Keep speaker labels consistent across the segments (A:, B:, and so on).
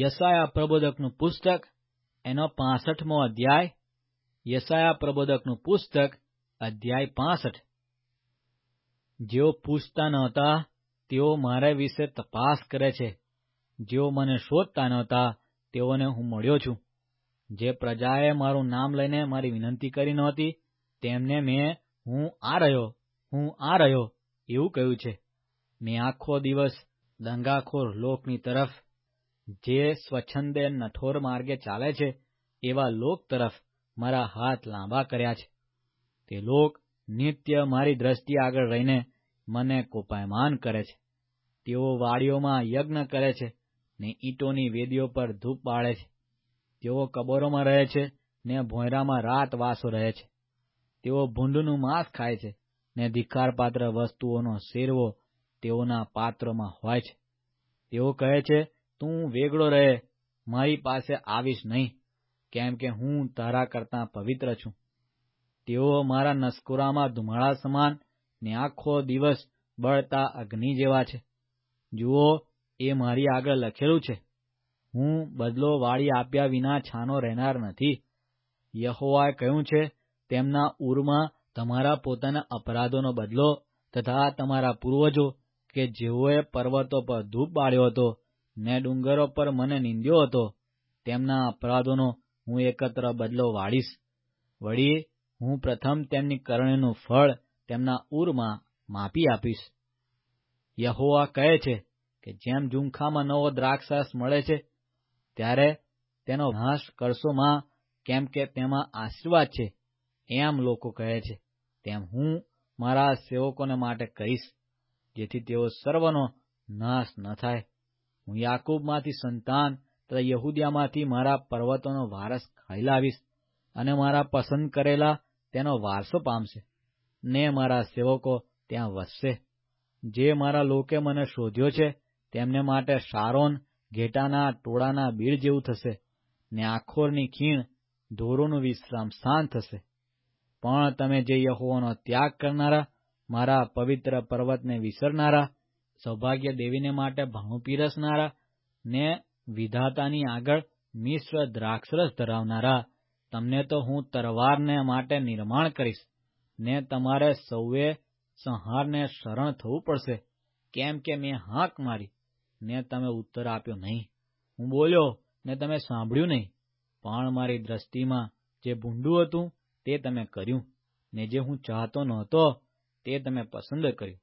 A: યશાયા પ્રબોધકનું પુસ્તક એનો 65મો અધ્યાય. યશાયા પ્રબોધકનું પુસ્તક અધ્યાય 65. જેઓ પૂછતા નહોતા તેઓ મારા વિશે તપાસ કરે છે, જેઓ મને શોધતા નહોતા તેઓને હું મળ્યો છું. જે પ્રજાએ મારું નામ લઈને મારી વિનંતી કરી નહોતી તેમને મેં હું આ રહ્યો એવું કહ્યું છે. મેં આખો દિવસ દંગાખોર લોકની તરફ, જે સ્વચ્છંદે નઠોર માર્ગે ચાલે છે એવા લોક તરફ મારા હાથ લાંબા કર્યા છે. તે લોક નિત્ય મારી દ્રષ્ટિ આગળ રહીને મને કોપાયમાન કરે છે. તેઓ વાડીઓમાં યજ્ઞ કરે છે ને ઈંટોની વેદીઓ પર ધૂપ બાળે છે. તેઓ કબરોમાં રહે છે ને ભોંયરામાં રાત વાસો રહે છે. તેઓ ભૂંડનું માંસ ખાય છે ને ધિક્કારપાત્ર વસ્તુઓનો શેરવો તેઓના પાત્રોમાં હોય છે. તેઓ કહે છે, તું વેગળો રહે, મારી પાસે આવીશ નહીં, કેમ કે હું તારા કરતાં પવિત્ર છું. તેઓ મારા નસકોરામાં ધુમાડા સમાન ને આખો દિવસ બળતા અગ્નિ જેવા છે. જુઓ, એ મારી આગળ લખેલું છે. હું બદલો વાળી આપ્યા વિના છાનો રહેનાર નથી. યહોવાએ કહ્યું છે, તેમના ઉરમાં તમારા પોતાના અપરાધોનો બદલો તથા તમારા પૂર્વજો કે જેઓએ પર્વતો પર ધૂપ બાળ્યો હતો ને ડુંગરો પર મને નિંદ્યો હતો, તેમના અપરાધોનો હું એકત્ર બદલો વાળીશ. વળી હું પ્રથમ તેમની કરણીનું ફળ તેમના ઉરમાં માપી આપીશ. યહોવા કહે છે કે જેમ ઝૂંખામાં નવો દ્રાક્ષરસ મળે છે ત્યારે તેનો નાશ કરશો માં, કેમ કે તેમાં આશીર્વાદ છે, એમ લોકો કહે છે, તેમ હું મારા સેવકોને માટે કરીશ, જેથી તેઓ સર્વનો નાશ ન થાય. હું યાકૂબમાંથી સંતાન તથા યહૂદિયામાંથી મારા પર્વતોનો વારસ ખાઈ લાવીશ, અને મારા પસંદ કરેલા તેનો વારસો પામશે, ને મારા સેવકો ત્યાં વસશે. જે મારા લોકે મને શોધ્યો છે તેમને માટે શારોન ઘેટાના ટોળાના બીડ જેવું થશે, ને આખોરની ખીણ ઢોરોનું વિશ્રામ સ્થાન થશે. પણ તમે જે યહોવાનો ત્યાગ કરનારા, મારા પવિત્ર પર્વતને વિસરનારા, સૌભાગ્ય દેવીને માટે ભાણું પીરસનારા, ને વિધાતાની આગળ મિશ્ર દ્રાક્ષરસ ધરાવનારા, તમને તો હું તરવારને માટે નિર્માણ કરીશ, ને તમારે સૌએ સંહારને શરણ થવું પડશે, કેમ કે મેં હાંક મારી ને તમે ઉત્તર આપ્યો નહીં. હું બોલ્યો ને તમે સાંભળ્યું નહીં. પણ મારી દ્રષ્ટિમાં જે ભૂંડું હતું તે તમે કર્યું, ને જે હું ચાહતો નહોતો તે તમે પસંદ કર્યું.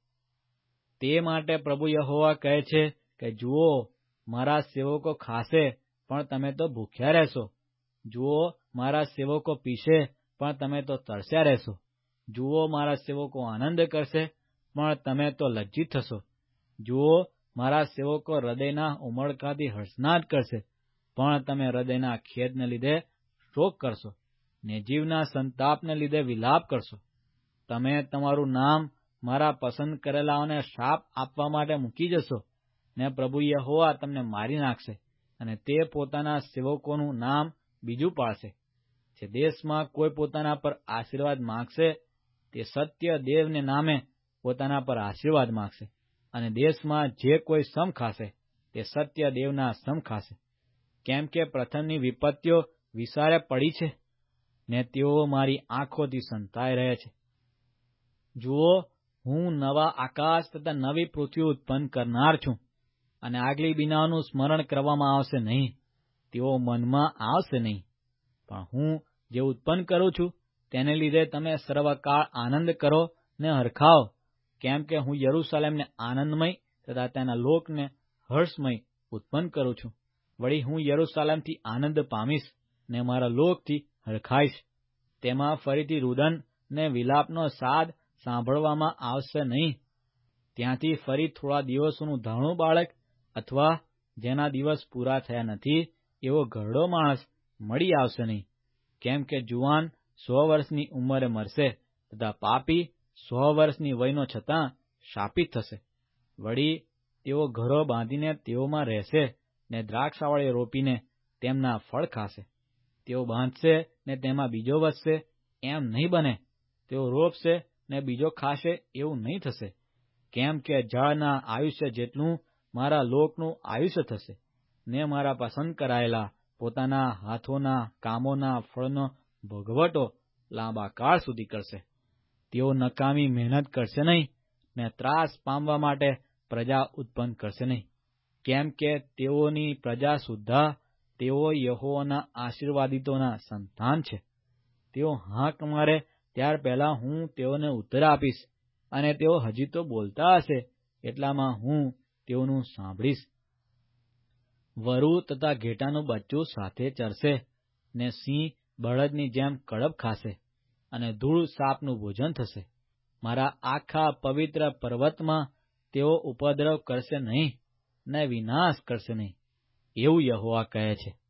A: તે માટે પ્રભુ યહોવા કહે છે કે જુઓ, મારા સેવકો ખાશે પણ તમે તો ભૂખ્યા રહેશો. જુઓ, મારા સેવકો પીશે પણ તમે તો તરસ્યા રહેશો. જુઓ, મારા સેવકો આનંદ કરશે પણ તમે તો લજ્જિત થશો. જુઓ, મારા સેવકો હૃદયના ઉમળકાથી હર્ષનાદ કરશે પણ તમે હૃદયના ખેદને લીધે શોક કરશો, ને જીવના સંતાપને લીધે વિલાપ કરશો. તમે તમારું નામ મારા પસંદ કરેલાઓને શાપ આપવા માટે મૂકી જશો, ને પ્રભુ યહોવા તમને મારી નાખશે, અને તે પોતાના સેવકોનું નામ બીજું પાડશે. જે દેશમાં કોઈ પોતાના પર આશીર્વાદ માંગશે તે સત્ય દેવને નામે પોતાના પર આશીર્વાદ માંગશે, અને દેશમાં જે કોઈ સમ ખાશે તે સત્ય દેવના સમ ખાશે. કેમ કે પ્રથમની વિપત્તિઓ વિસારે પડી છે, ને તેઓ મારી આંખોથી સંતાઈ રહે છે. જુઓ, હું નવા આકાશ તથા નવી પૃથ્વી ઉત્પન્ન કરનાર છું, અને આગલી બીનાઓનું સ્મરણ કરવામાં આવશે નહીં, તેઓ મનમાં આવશે નહીં. પણ હું જે ઉત્પન્ન કરું છું તેને લીધે તમે સર્વકાળ આનંદ કરો ને હરખાવ, કેમ કે હું યરૂશલેમને આનંદમય તથા તેના લોકને હર્ષમય ઉત્પન્ન કરું છું. વળી હું યરૂશલેમથી આનંદ પામીશ ને મારા લોકથી હરખાઈશ. તેમાં ફરીથી રુદન ને વિલાપનો સાદ સાંભળવામાં આવશે નહીં. ત્યાંથી ફરી થોડા દિવસોનું ધાણું બાળક અથવા જેના દિવસ પૂરા થયા નથી એવો ઘરડો માણસ મળી આવશે નહીં. કેમ કે જુવાન 100 વર્ષની ઉંમરે મરશે તથા પાપી 100 વર્ષની વયનો છતાં શાપિત થશે. વળી તેઓ ઘરો બાંધીને તેઓમાં રહેશે ને દ્રાક્ષાવળી રોપીને તેમના ફળ ખાશે. તેઓ બાંધશે ને તેમાં બીજો વધશે, એમ નહીં બને. તેઓ રોપશે ને બીજો ખાશે, એવું નહીં થશે. કેમ કે જળના આયુષ્ય જેટલું મારા લોકનું આયુષ્ય થશે, ને મારા પસંદ કરાયેલા પોતાના હાથોના કામોના ફળનો ભોગવટો લાંબા કાળ સુધી કરશે. તેઓ નકામી મહેનત કરશે નહીં ને ત્રાસ પામવા માટે પ્રજા ઉત્પન્ન કરશે નહીં, કેમ કે તેઓની પ્રજા સુદ્ધા તેઓ યહોવાના આશીર્વાદિતોના સંતાન છે. તેઓ હાંક મારે ત્યાર પહેલા હું તેઓને ઉત્તર આપીશ, અને તેઓ હજી તો બોલતા હશે એટલામાં હું તેઓનું સાંભળીશ. વરુ તથા ઘેટાનું બચ્ચું સાથે ચરશે, ને સિંહ બળદની જેમ કડપ ખાશે, અને ધૂળ સાપનું ભોજન થશે. મારા આખા પવિત્ર પર્વતમાં તેઓ ઉપદ્રવ કરશે નહીં, ને વિનાશ કરશે નહીં, એવું યહોવા કહે છે.